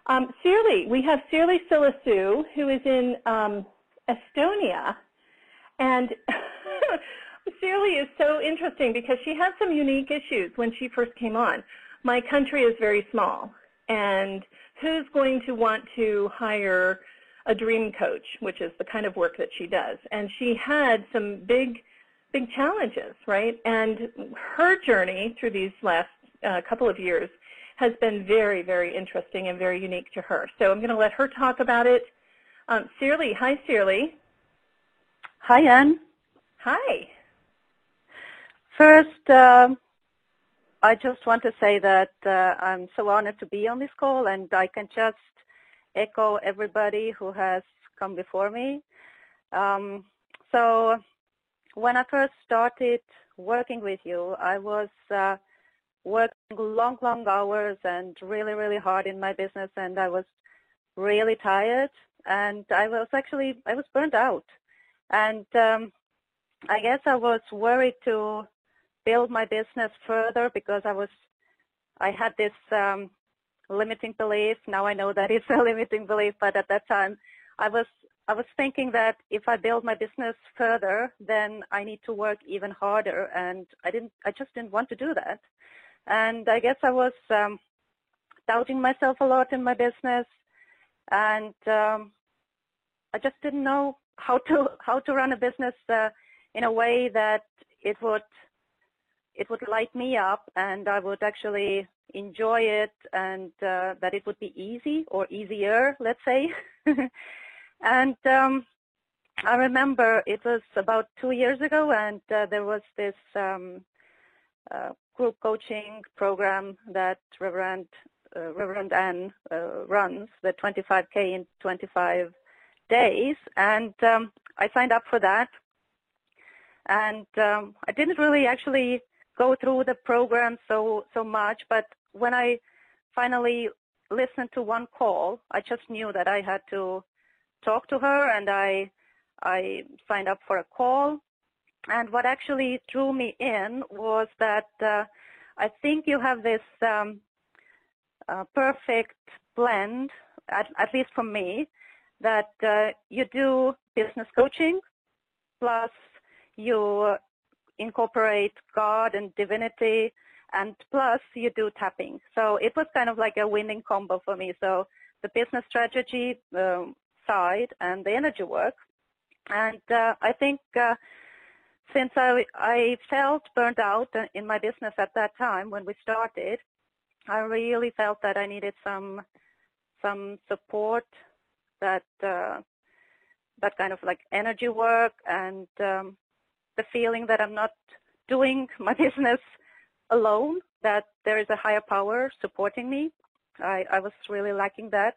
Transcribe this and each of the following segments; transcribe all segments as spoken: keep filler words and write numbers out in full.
Um, Sirli, we have Sirli Silasou, who is in um, Estonia. And Sirli is so interesting because she had some unique issues when she first came on. My country is very small, and who's going to want to hire a dream coach, which is the kind of work that she does? And she had some big, big challenges, right? And her journey through these last uh, couple of years has been very, very interesting and very unique to her. So I'm going to let her talk about it. Um, Sirli, hi Sirli. Hi, Anne. Hi. First, um, I just want to say that uh, I'm so honored to be on this call, and I can just echo everybody who has come before me. Um, so when I first started working with you, I was uh, working long, long hours and really, really hard in my business, and I was really tired, and I was actually, I was burned out. And um, I guess I was worried to build my business further because I was, I had this um, limiting belief. Now I know that it's a limiting belief, but at that time I was, I was thinking that if I build my business further, then I need to work even harder, and I didn't, I just didn't want to do that. And I guess I was um, doubting myself a lot in my business, and um, I just didn't know how to how to run a business uh, in a way that it would it would light me up, and I would actually enjoy it, and uh, that it would be easy or easier, let's say. And um, I remember it was about two years ago, and uh, there was this um, uh, group coaching program that Reverend uh, Reverend Anne uh, runs, the twenty-five K in twenty-five days, and um, I signed up for that. And um, I didn't really actually go through the program so so much, but when I finally listened to one call, I just knew that I had to talk to her, and I I signed up for a call. And what actually drew me in was that uh, I think you have this um, uh, perfect blend, at, at least for me, that uh, you do business coaching, plus you incorporate God and divinity, and plus you do tapping. So it was kind of like a winning combo for me. So the business strategy um, side and the energy work. And uh, I think uh, since I, I felt burnt out in my business at that time when we started, I really felt that I needed some some support, that uh, that kind of like energy work, and um, the feeling that I'm not doing my business alone, that there is a higher power supporting me. I, I was really lacking that.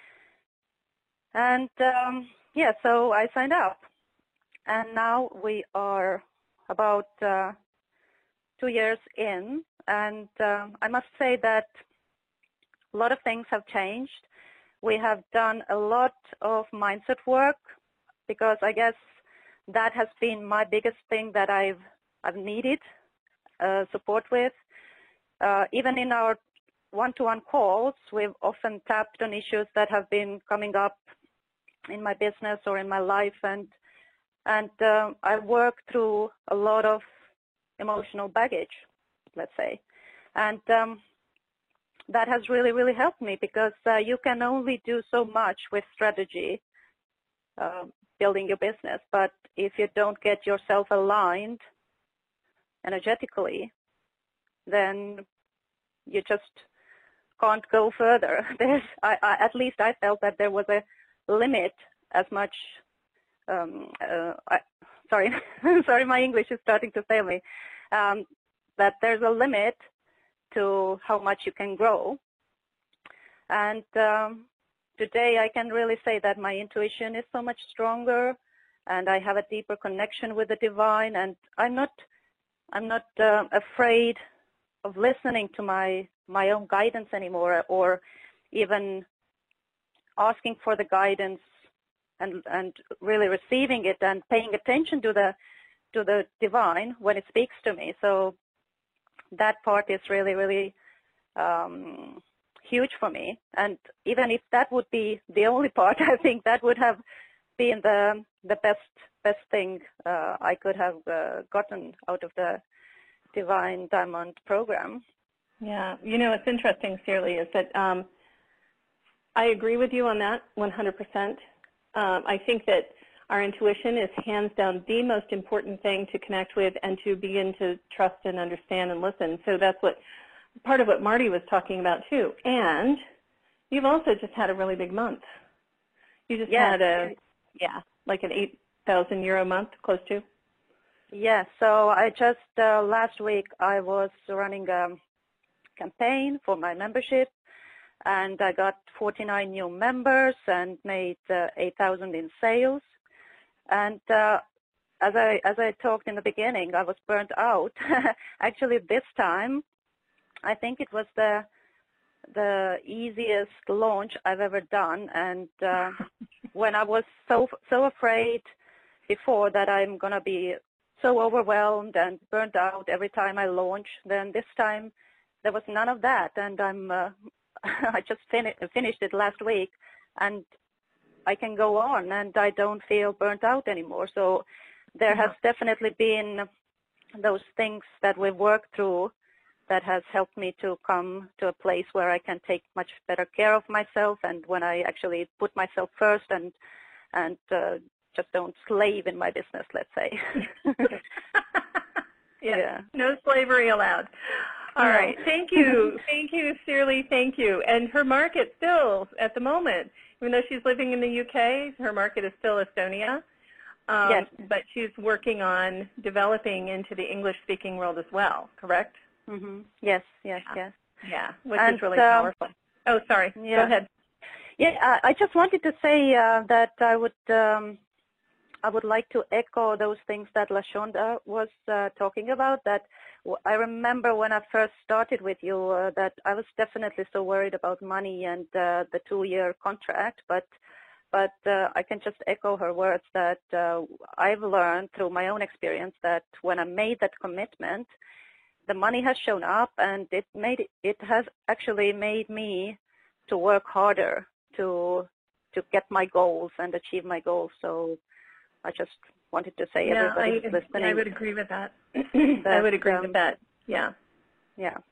And um, yeah, so I signed up. And now we are about uh, two years in, and um, I must say that a lot of things have changed. We have done a lot of mindset work, because I guess that has been my biggest thing that I've I've needed uh, support with. Uh, even in our one-to-one calls, we've often tapped on issues that have been coming up in my business or in my life, and and uh, I work through a lot of emotional baggage, let's say, and um, that has really, really helped me, because uh, you can only do so much with strategy, uh, building your business, but if you don't get yourself aligned energetically, then you just can't go further. There's, I, I, at least I felt that there was a limit as much. Um, uh, I, sorry, sorry, my English is starting to fail me. Um, that there's a limit to how much you can grow. And um, today I can really say that my intuition is so much stronger, and I have a deeper connection with the divine. And I'm not, I'm not uh, afraid of listening to my my own guidance anymore, or even asking for the guidance and and really receiving it and paying attention to the to the divine when it speaks to me. So that part is really, really um, huge for me. And even if that would be the only part, I think that would have been the the best best thing uh, I could have uh, gotten out of the Divine Diamond program. Yeah, you know, it's interesting, Shirley, is that um, I agree with you on that one hundred percent. Um, I think that our intuition is hands down the most important thing to connect with and to begin to trust and understand and listen. So that's what part of what Marty was talking about too. And you've also just had a really big month. You just Yeah. had a, yeah, like an eight thousand euro month, close to. Yeah, so I just, uh, last week I was running a campaign for my membership, and I got forty-nine new members and made uh, eight thousand in sales. And uh, as I as I talked in the beginning, I was burnt out. Actually, this time, I think it was the the easiest launch I've ever done. And uh, when I was so so afraid before that I'm gonna be so overwhelmed and burnt out every time I launch, then this time there was none of that, and I'm uh, I just fin- finished it last week, and I can go on, and I don't feel burnt out anymore. So there has definitely been those things that we've worked through that has helped me to come to a place where I can take much better care of myself, and when I actually put myself first and and uh, just don't slave in my business, let's say. yeah. yeah. No slavery allowed. All no. right. Thank you. Thank you, Shirley. Thank you. And her market still, at the moment, even though she's living in the U K, her market is still Estonia. Um, yes. But she's working on developing into the English-speaking world as well, correct? Mm-hmm. Yes, yes, yeah. yes. Yeah, which and, is really um, powerful. Oh, sorry. Yeah. Go ahead. Yeah, I, I just wanted to say uh, that I would um, I would like to echo those things that LaShonda was uh, talking about. That I remember when I first started with you uh, that I was definitely so worried about money and uh, the two-year contract, but but uh, I can just echo her words that uh, I've learned through my own experience that when I made that commitment, the money has shown up, and it made it has actually made me to work harder to to get my goals and achieve my goals. So I just wanted to say, yeah, everybody I, listening. I would agree with that. that I would agree um, with that. Yeah. Yeah.